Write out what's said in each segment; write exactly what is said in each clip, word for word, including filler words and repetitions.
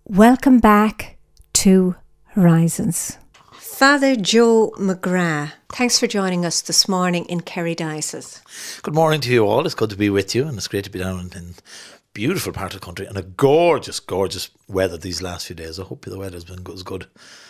Welcome back to Horizons. Father Joe McGrath, thanks for joining us this morning in Kerry Diocese. Good morning to you all. It's good to be with you, and it's great to be down in beautiful part of the country and a gorgeous, gorgeous weather these last few days. I hope the weather's been as good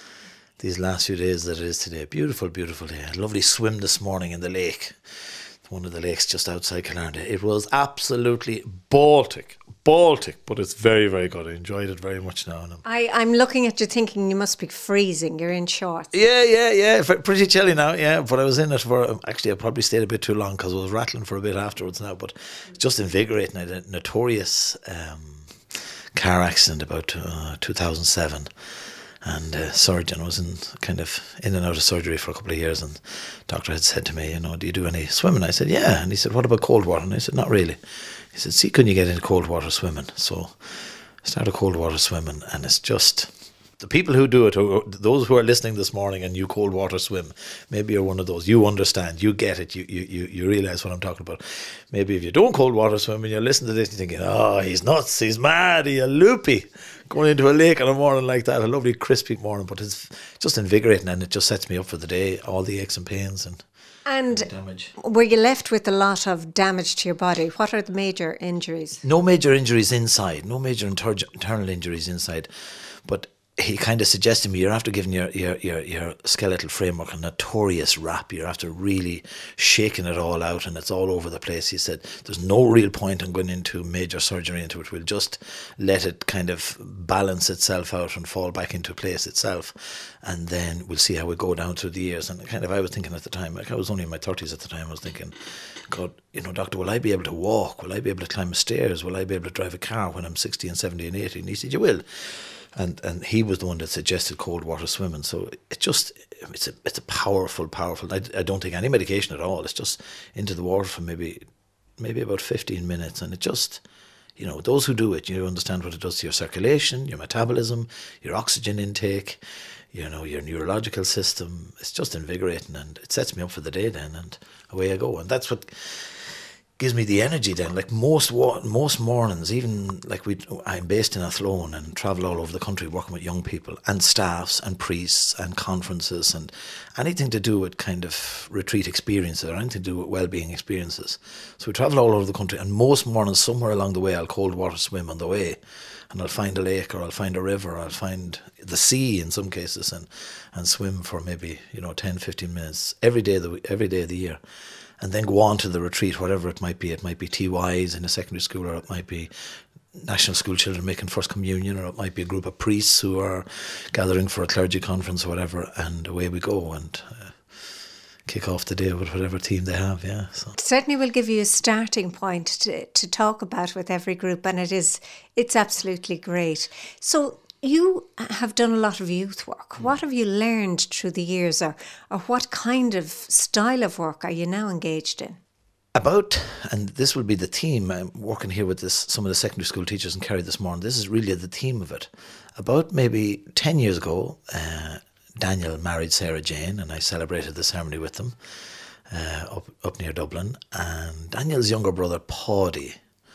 these last few days that it is today. Beautiful, beautiful day. A lovely swim this morning in the lake. One of the lakes just outside Killarney. It was absolutely Baltic, Baltic, but it's very, very good. I enjoyed it very much now. I, I'm looking at you thinking you must be freezing. You're in shorts. Yeah, yeah, yeah. Pretty chilly now, yeah. But I was in it for, actually I probably stayed a bit too long because I was rattling for a bit afterwards now. But it's just invigorating. I had a notorious um, car accident about uh, two thousand seven. And uh, surgeon was in kind of in and out of surgery for a couple of years, and the doctor had said to me, you know, do you do any swimming? I said, yeah. And he said, what about cold water? And I said, not really. He said, see, can you get into cold water swimming? So I started cold water swimming, and it's just the people who do it, who, those who are listening this morning and you cold water swim, maybe you're one of those. You understand, you get it, you you you, you realise what I'm talking about. Maybe if you don't cold water swim and you're listening to this, you're thinking, oh, he's nuts, he's mad, he's a loopy. Going into a lake on a morning like that, a lovely crispy morning, but it's just invigorating, and it just sets me up for the day, all the aches and pains and, and damage. Were you left with a lot of damage to your body? What are the major injuries? No major injuries inside, no major inter- internal injuries inside, but he kind of suggested to me, you're after giving your, your, your, your skeletal framework a notorious rap. You're after really shaking it all out, and it's all over the place. He said, there's no real point in going into major surgery into it. We'll just let it kind of balance itself out and fall back into place itself. And then we'll see how we go down through the years. And kind of, I was thinking at the time, like I was only in my thirties at the time, I was thinking, God, you know, doctor, will I be able to walk? Will I be able to climb stairs? Will I be able to drive a car when I'm sixty and seventy and eighty? And he said, you will. And and he was the one that suggested cold water swimming. So it just, it's a it's a powerful, powerful, I, I don't take any medication at all. It's just into the water for maybe maybe about fifteen minutes. And it just, you know, those who do it, you understand what it does to your circulation, your metabolism, your oxygen intake, you know, your neurological system. It's just invigorating, and it sets me up for the day then, and away I go. And that's what gives me the energy then. Like most most mornings, even like we, I'm based in Athlone and travel all over the country working with young people and staffs and priests and conferences and anything to do with kind of retreat experiences or anything to do with well-being experiences. So we travel all over the country, and most mornings somewhere along the way I'll cold water swim on the way, and I'll find a lake or I'll find a river or I'll find the sea in some cases, and, and swim for maybe, you know, ten, fifteen minutes every day of the, every day of the year. And then go on to the retreat, whatever it might be. It might be T Ys in a secondary school, or it might be national school children making first communion, or it might be a group of priests who are gathering for a clergy conference or whatever, and away we go and uh, kick off the day with whatever team they have, yeah. So. Certainly will give you a starting point to, to talk about with every group, and it is, it's absolutely great. So you have done a lot of youth work. What have you learned through the years, or, or what kind of style of work are you now engaged in? About, and this will be the theme, I'm working here with this, some of the secondary school teachers in Kerry this morning, this is really the theme of it. About maybe ten years ago, uh, Daniel married Sarah Jane, and I celebrated the ceremony with them uh, up, up near Dublin. And Daniel's younger brother, Paddy,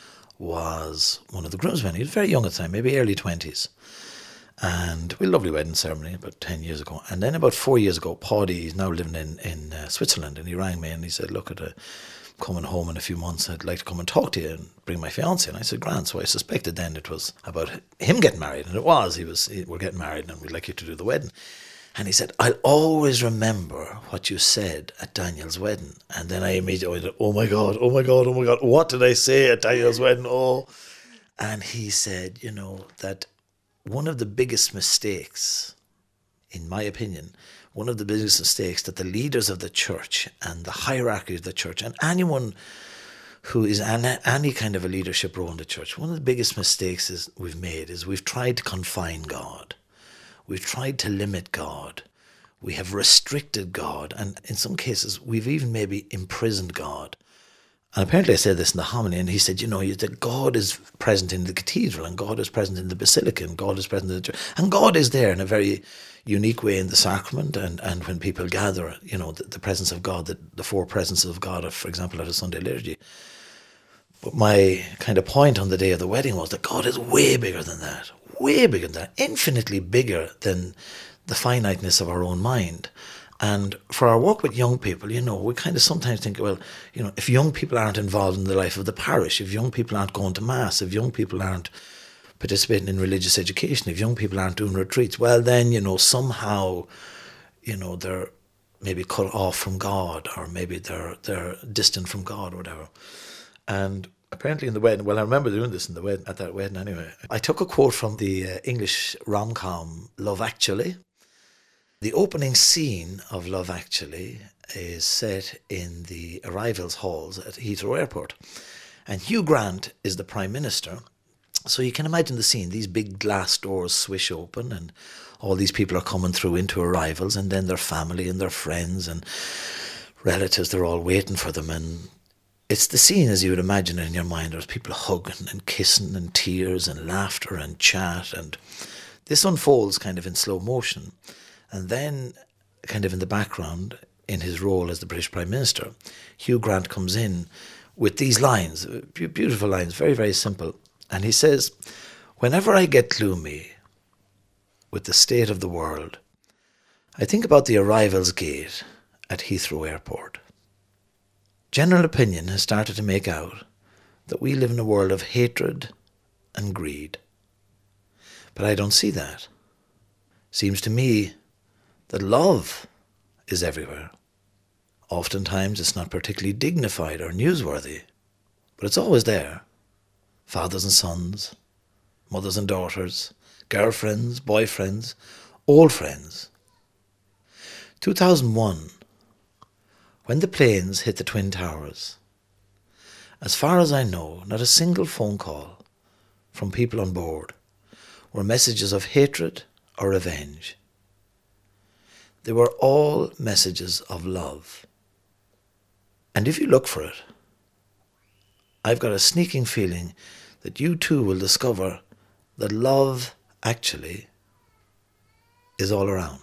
was one of the groomsmen. He was very young at the time, maybe early twenties. And we had a lovely wedding ceremony about ten years ago. And then about four years ago, Paddy is now living in, in uh, Switzerland, and he rang me and he said, look, at a, coming home in a few months, I'd like to come and talk to you and bring my fiancée. And I said, grand. So I suspected then it was about him getting married, and it was. He was, he, we're getting married and we'd like you to do the wedding. And he said, I'll always remember what you said at Daniel's wedding. And then I immediately went, oh my God, oh my God, oh my God, what did I say at Daniel's wedding? Oh. And he said, you know, that one of the biggest mistakes, in my opinion, one of the biggest mistakes that the leaders of the church and the hierarchy of the church and anyone who is in any kind of a leadership role in the church, one of the biggest mistakes is we've made is we've tried to confine God. We've tried to limit God. We have restricted God. And in some cases, we've even maybe imprisoned God. And apparently I said this in the homily, and he said, you know, that God is present in the cathedral, and God is present in the basilica, and God is present in the church. And God is there in a very unique way in the sacrament, and, and when people gather, you know, the, the presence of God, the, the four presences of God, for example, at a Sunday liturgy. But my kind of point on the day of the wedding was that God is way bigger than that, way bigger than that, infinitely bigger than the finiteness of our own mind. And for our work with young people, you know, we kind of sometimes think, well, you know, if young people aren't involved in the life of the parish, if young people aren't going to mass, if young people aren't participating in religious education, if young people aren't doing retreats, well, then, you know, somehow, you know, they're maybe cut off from God, or maybe they're they're distant from God, or whatever. And apparently in the wedding, well, I remember doing this in the wedding, at that wedding anyway, I took a quote from the uh, English rom-com Love Actually. The opening scene of Love Actually is set in the arrivals halls at Heathrow Airport. And Hugh Grant is the Prime Minister. So you can imagine the scene. These big glass doors swish open and all these people are coming through into arrivals, and then their family and their friends and relatives, they're all waiting for them. And it's the scene as you would imagine it in your mind. There's people hugging and kissing and tears and laughter and chat. And this unfolds kind of in slow motion. And then, kind of in the background, in his role as the British Prime Minister, Hugh Grant comes in with these lines, beautiful lines, very, very simple. And he says, "Whenever I get gloomy with the state of the world, I think about the arrivals gate at Heathrow Airport. General opinion has started to make out that we live in a world of hatred and greed. But I don't see that. Seems to me that love is everywhere. Oftentimes it's not particularly dignified or newsworthy, but it's always there. Fathers and sons, mothers and daughters, girlfriends, boyfriends, old friends. two thousand one, when the planes hit the Twin Towers, as far as I know, not a single phone call from people on board were messages of hatred or revenge. They were all messages of love. And if you look for it, I've got a sneaking feeling that you too will discover that love actually is all around.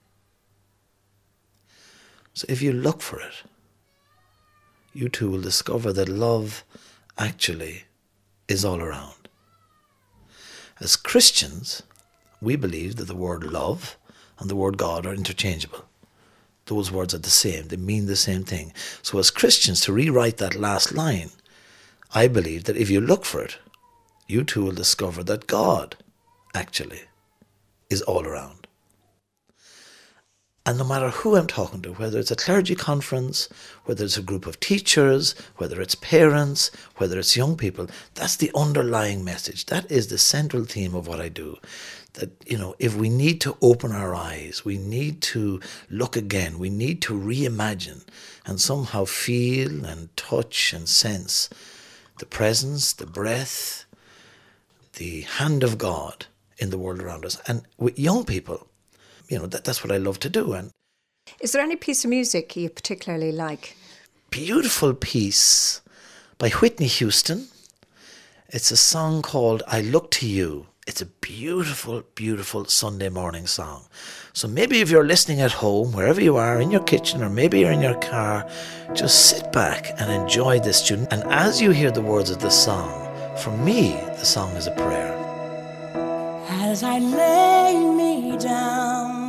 So if you look for it, you too will discover that love actually is all around. As Christians, we believe that the word love and the word God are interchangeable. Those words are the same. They mean the same thing. So as Christians, to rewrite that last line, I believe that if you look for it, you too will discover that God actually is all around. And no matter who I'm talking to, whether it's a clergy conference, whether it's a group of teachers, whether it's parents, whether it's young people, that's the underlying message. That is the central theme of what I do. That, you know, if we need to open our eyes, we need to look again, we need to reimagine and somehow feel and touch and sense the presence, the breath, the hand of God in the world around us. And with young people, you know, that, that's what I love to do. And is there any piece of music you particularly like? Beautiful piece by Whitney Houston. It's a song called I Look to You. It's a beautiful, beautiful Sunday morning song. So maybe if you're listening at home, wherever you are, in your kitchen, or maybe you're in your car, just sit back and enjoy this tune. And as you hear the words of the song, for me, the song is a prayer. As I lay me down,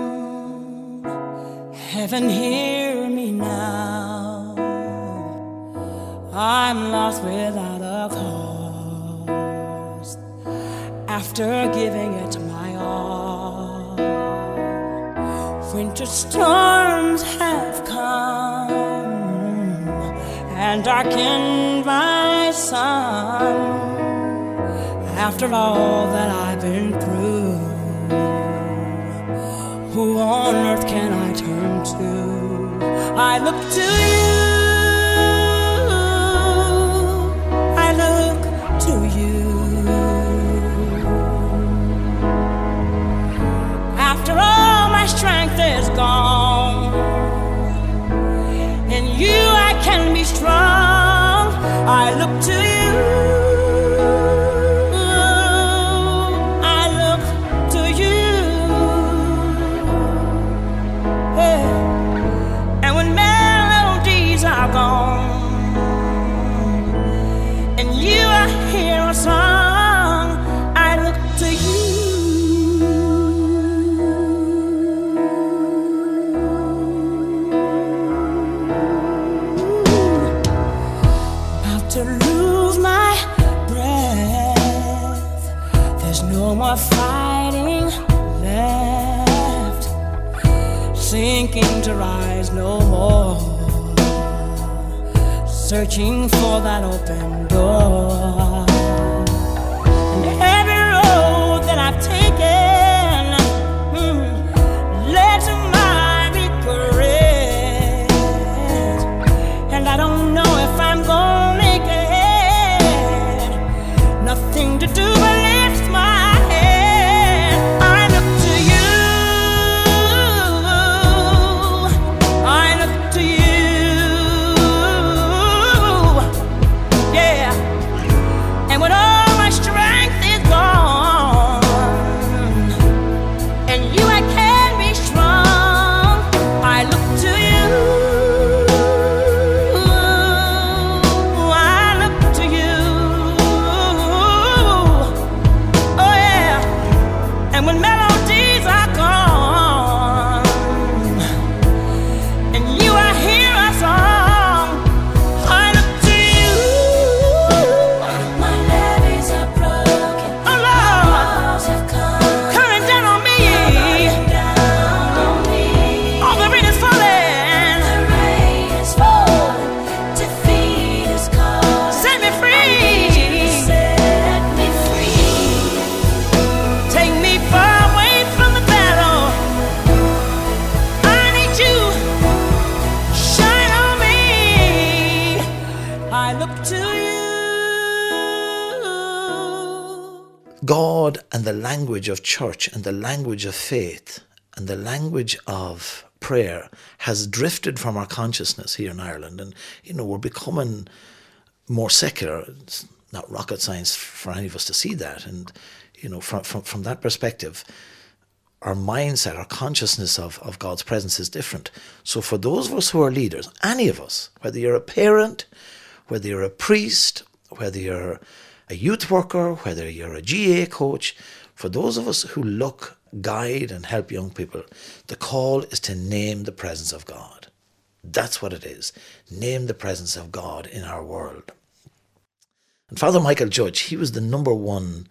heaven hear me now. I'm lost without a cause, after giving it my all. Winter storms have come and darkened my sun. After all that I've been through, who on earth can I turn to? I look to you, I look to you. After all my strength is gone, in you I can be strong. I look to you. more fighting left, sinking to rise no more, searching for that open door. And every road that I've taken mm, led to my regret, and I don't know if I'm gonna make it. Nothing to do but lift my head. I look to you, I look to you, yeah. And when all my strength is gone, and you I can be strong, I look to you, I look to you, oh yeah. And when melodies are gone, and you I hear a song, I look to you. My levees are broken, Oh Lord, walls have come coming down on me. down on me. All the rain is falling. The rain is falling, defeat is calling. Set me I free. need you to set me free. Take me far away from the battle. I need you. Shine on me. I look to you. God and the language of church and the language of faith and the language of prayer has drifted from our consciousness here in Ireland. And, you know, we're becoming more secular. It's not rocket science for any of us to see that. And, you know, from, from, from that perspective, our mindset, our consciousness of, of God's presence is different. So for those of us who are leaders, any of us, whether you're a parent, whether you're a priest, whether you're a youth worker, whether you're a G A coach, for those of us who look, guide and help young people, the call is to name the presence of God. That's what it is. Name the presence of God in our world. And Father Michael Judge, he was the number one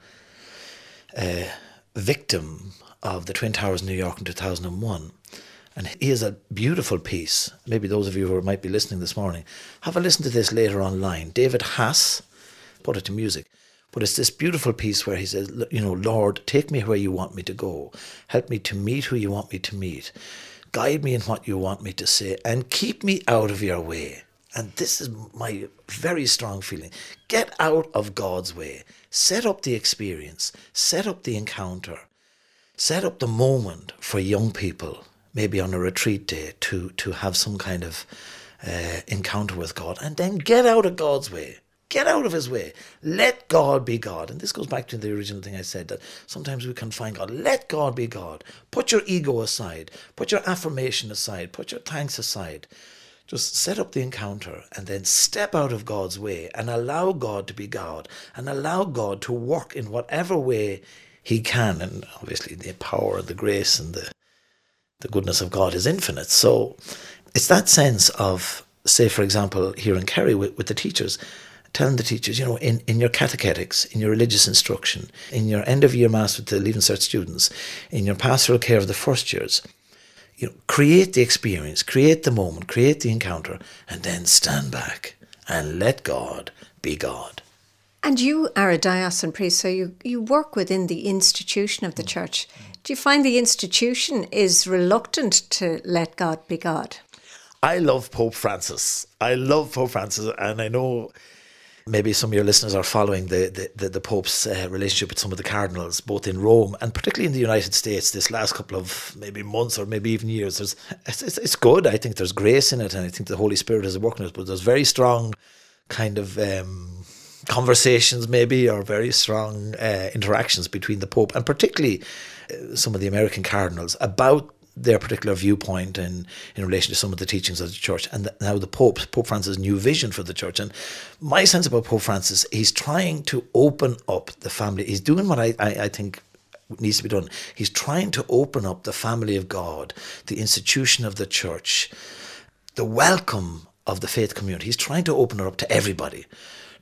uh, victim of the Twin Towers in New York in two thousand one. And he has a beautiful piece. Maybe those of you who might be listening this morning, have a listen to this later online. David Haas put it to music. But it's this beautiful piece where he says, you know, Lord, take me where you want me to go. Help me to meet who you want me to meet. Guide me in what you want me to say and keep me out of your way. And this is my very strong feeling. Get out of God's way. Set up the experience. Set up the encounter. Set up the moment for young people, maybe on a retreat day, to, to have some kind of uh, encounter with God. And then get out of God's way. Get out of his way. Let God be God. And this goes back to the original thing I said, that sometimes we can find God. Let God be God. Put your ego aside. Put your affirmation aside. Put your thanks aside. Just set up the encounter and then step out of God's way and allow God to be God and allow God to work in whatever way he can. And obviously the power, the grace and the, the goodness of God is infinite. So it's that sense of, say, for example, here in Kerry with, with the teachers, telling the teachers, you know, in, in your catechetics, in your religious instruction, in your end-of-year mass with the Leaving Cert students, in your pastoral care of the first years, you know, create the experience, create the moment, create the encounter, and then stand back and let God be God. And you are a diocesan priest, so you, you work within the institution of the church. Do you find the institution is reluctant to let God be God? I love Pope Francis. I love Pope Francis, and I know maybe some of your listeners are following the, the, the, the Pope's uh, relationship with some of the cardinals, both in Rome and particularly in the United States this last couple of maybe months or maybe even years. There's, it's, it's, it's good. I think there's grace in it and I think the Holy Spirit is working it, but there's very strong kind of um, conversations maybe or very strong uh, interactions between the Pope and particularly uh, some of the American cardinals about their particular viewpoint in, in relation to some of the teachings of the church, and the, now the Pope, Pope Francis' new vision for the church. And my sense about Pope Francis, he's trying to open up the family. He's doing what I, I, I think needs to be done. He's trying to open up the family of God, the institution of the church, the welcome of the faith community. He's trying to open it up to everybody,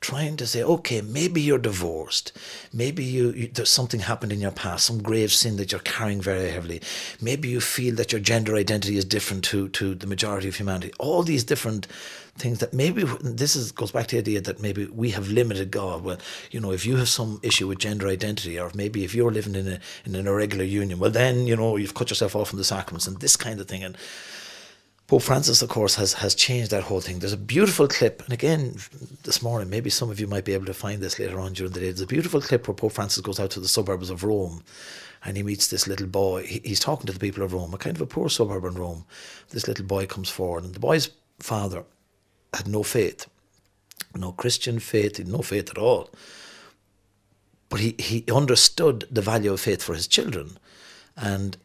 trying to say, okay, maybe you're divorced. Maybe you, you there's something happened in your past, some grave sin that you're carrying very heavily. Maybe you feel that your gender identity is different to, to the majority of humanity. All these different things that maybe, this is goes back to the idea that maybe we have limited God. Well, you know, if you have some issue with gender identity, or maybe if you're living in a in an irregular union, well then, you know, you've cut yourself off from the sacraments and this kind of thing. And Pope Francis, of course, has, has changed that whole thing. There's a beautiful clip, and again, this morning, maybe some of you might be able to find this later on during the day. There's a beautiful clip where Pope Francis goes out to the suburbs of Rome, and he meets this little boy. He, he's talking to the people of Rome, a kind of a poor suburb in Rome. This little boy comes forward, and the boy's father had no faith, no Christian faith, he had no faith at all. But he, he understood the value of faith for his children, and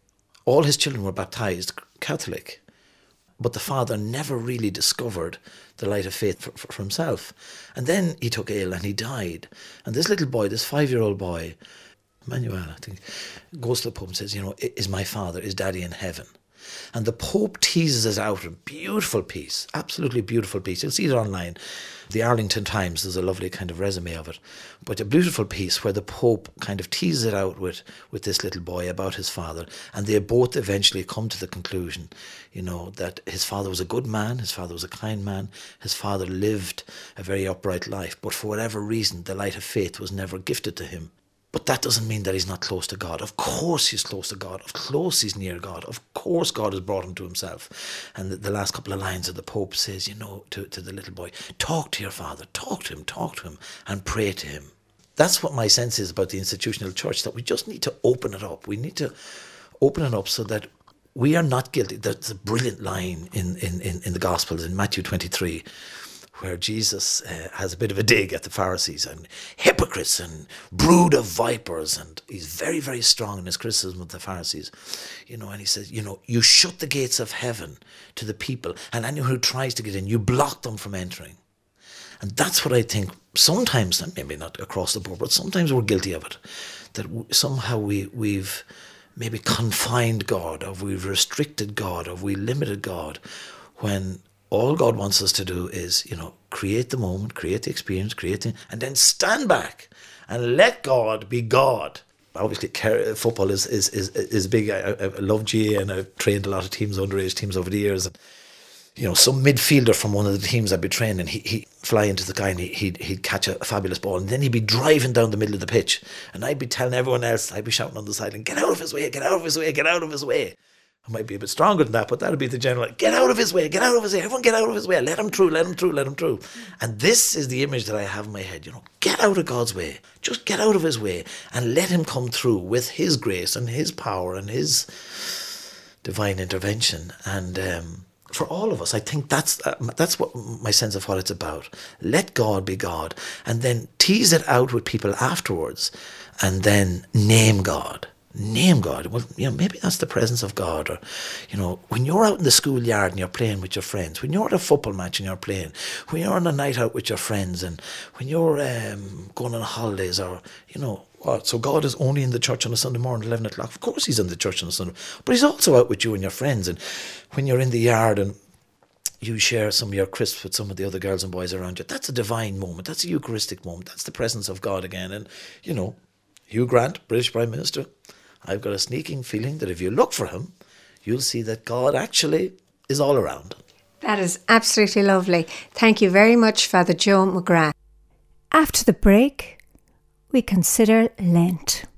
all his children were baptized Catholic. But the father never really discovered the light of faith for, for, for himself. And then he took ill and he died. And this little boy, this five-year-old boy, Emmanuel, I think, goes to the Pope and says, you know, is my father, is Daddy in heaven? And the Pope teases it out, a beautiful piece, absolutely beautiful piece. You'll see it online. The Arlington Times, there's a lovely kind of resume of it. But a beautiful piece where the Pope kind of teases it out with, with this little boy about his father. And they both eventually come to the conclusion, you know, that his father was a good man, his father was a kind man, his father lived a very upright life. But for whatever reason, the light of faith was never gifted to him. But that doesn't mean that he's not close to God. Of course he's close to God. Of course he's near God. Of course God has brought him to himself. And the, the last couple of lines of the Pope says, you know, to, to the little boy, talk to your father, talk to him, talk to him, and pray to him. That's what my sense is about the institutional church, that we just need to open it up. We need to open it up so that we are not guilty. There's a brilliant line in, in, in, in the Gospels, in Matthew twenty-three, where Jesus uh, has a bit of a dig at the Pharisees and hypocrites and brood of vipers, and he's very, very strong in his criticism of the Pharisees. You know, and he says, you know, you shut the gates of heaven to the people, and anyone who tries to get in, you block them from entering. And that's what I think sometimes, and maybe not across the board, but sometimes we're guilty of it, that w- somehow we, we've maybe confined God, or we've restricted God, or we limited God, when all God wants us to do is, you know, create the moment, create the experience, create the, and then stand back and let God be God. Obviously, football is is is, is big. I, I love G A, and I've trained a lot of teams, underage teams over the years. And, you know, some midfielder from one of the teams I'd be training, he, he'd fly into the guy and he, he'd, he'd catch a, a fabulous ball, and then he'd be driving down the middle of the pitch, and I'd be telling everyone else, I'd be shouting on the side, and get out of his way, get out of his way, get out of his way. I might be a bit stronger than that, but that'll be the general, get out of his way, get out of his way, everyone get out of his way, let him through, let him through, let him through. And this is the image that I have in my head, you know, get out of God's way, just get out of his way and let him come through with his grace and his power and his divine intervention. And um, for all of us, I think that's uh, that's what my sense of what it's about. Let God be God, and then tease it out with people afterwards, and then name God. Name God. Well, you know, maybe that's the presence of God. Or, you know, when you're out in the schoolyard and you're playing with your friends, when you're at a football match and you're playing, when you're on a night out with your friends, and when you're um, going on holidays, or, you know, what? So God is only in the church on a Sunday morning at eleven o'clock. Of course he's in the church on a Sunday, but he's also out with you and your friends. And when you're in the yard and you share some of your crisps with some of the other girls and boys around you, that's a divine moment. That's a Eucharistic moment. That's the presence of God again. And, you know, Hugh Grant, British Prime Minister, I've got a sneaking feeling that if you look for him, you'll see that God actually is all around. That is absolutely lovely. Thank you very much, Father Joe McGrath. After the break, we consider Lent.